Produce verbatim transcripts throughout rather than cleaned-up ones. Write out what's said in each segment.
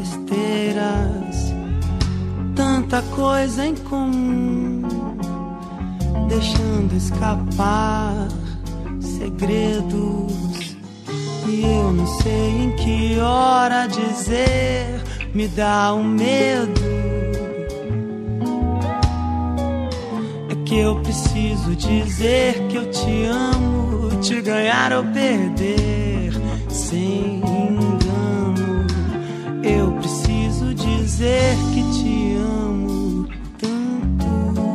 besteiras, tanta coisa em comum, deixando escapar segredos. E eu não sei em que hora dizer, me dá um medo. É que eu preciso dizer que eu te amo, te ganhar ou perder sem engano. Eu preciso dizer que te amo tanto.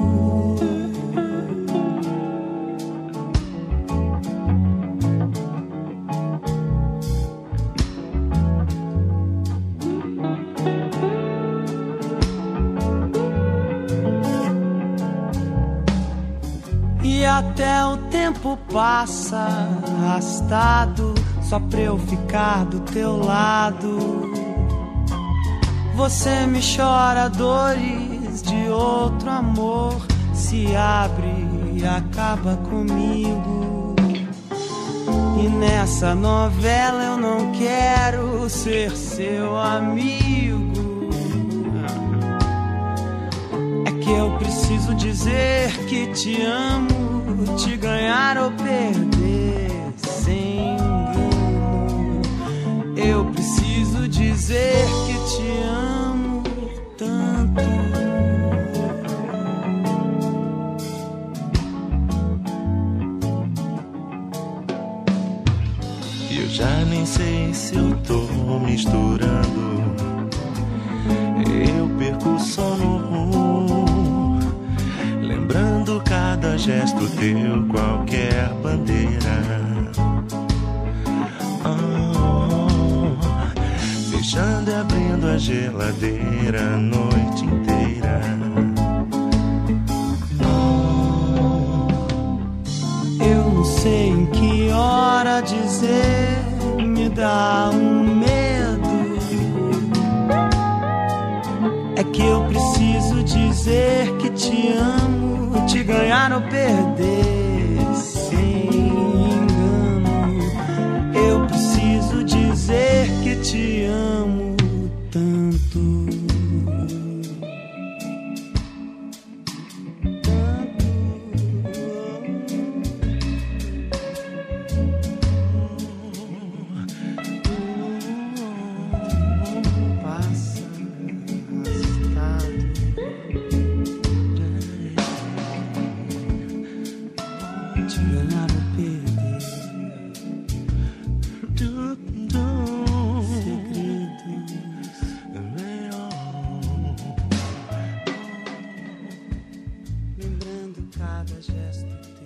E até o tempo passa arrastado, só pra eu ficar do teu lado. Você me chora dores de outro amor, se abre e acaba comigo. E nessa novela eu não quero ser seu amigo. É que eu preciso dizer que te amo, te ganhar ou perder sem engano. Eu preciso dizer que te amo tanto. Eu já nem sei se eu tô misturando. Eu perco o sono, lembrando cada gesto teu, qualquer bandeira. Fechando e abrindo a geladeira a noite inteira. Eu não sei em que hora dizer, me dá um medo. É que eu preciso dizer que te amo, te ganhar ou perder sem engano. Eu preciso dizer que te amo tanto. Cada gesto